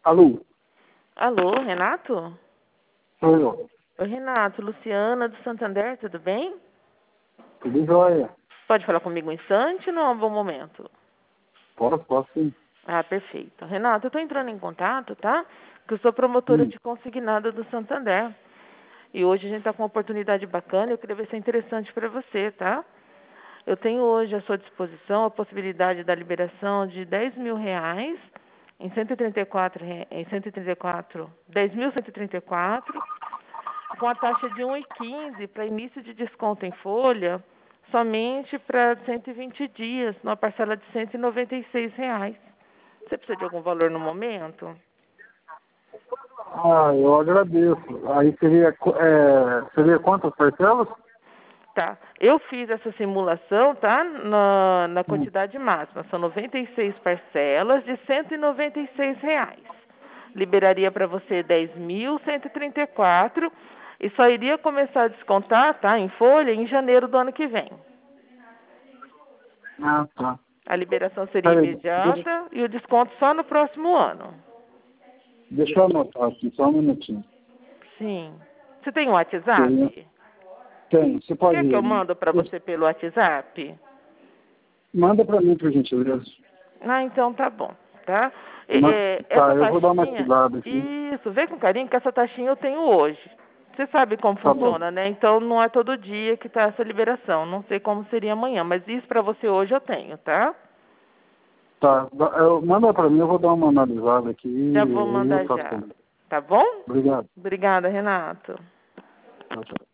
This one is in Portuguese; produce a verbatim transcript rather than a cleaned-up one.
Alô? Alô, Renato? Sou eu. Oi, Renato. Luciana do Santander, tudo bem? Tudo jóia? Pode falar comigo um instante ou não é um bom momento? Posso, posso sim. Ah, perfeito. Renato, eu estou entrando em contato, tá? Que eu sou promotora Hum. de consignado do Santander. E hoje a gente está com uma oportunidade bacana e eu queria ver se é interessante para você, tá? Eu tenho hoje à sua disposição a possibilidade da liberação de dez mil reais em cento e trinta e quatro, re- em cento e trinta e quatro, dez mil cento e trinta e quatro, com a taxa de um vírgula quinze para início de desconto em folha, somente para cento e vinte dias, numa parcela de cento e noventa e seis reais. Você precisa de algum valor no momento? Ah, eu agradeço. Aí seria, qu- é, seria quantas parcelas? Tá. Eu fiz essa simulação, tá? Na, na Hum. quantidade máxima. São noventa e seis parcelas de cento e noventa e seis reais. Liberaria para você dez mil cento e trinta e quatro e só iria começar a descontar, tá? Em folha em janeiro do ano que vem. Ah, tá. A liberação seria Peraí, deixa, imediata e o desconto só no próximo ano. deixa eu anotar aqui, só um minutinho. Sim. Você tem o Seria, WhatsApp? tem, você pode Quer que eu ir. mando para você pelo WhatsApp? Manda para mim, por gentileza. Ah, então tá bom, tá? É, Ma- é, Tá, essa eu vou dar uma taxinha, estudada aqui. isso, vê com carinho que essa taxinha eu tenho hoje. Você sabe como Tá bom. funciona, né? Então não é todo dia que tá essa liberação. Não sei como seria amanhã, mas isso pra você hoje eu tenho, tá? Tá, dá- eu, manda para mim, eu vou dar uma analisada aqui Já vou e eu mandar faço. já. Tá bom? Obrigado. Obrigada, Renato. Tchau, tchau.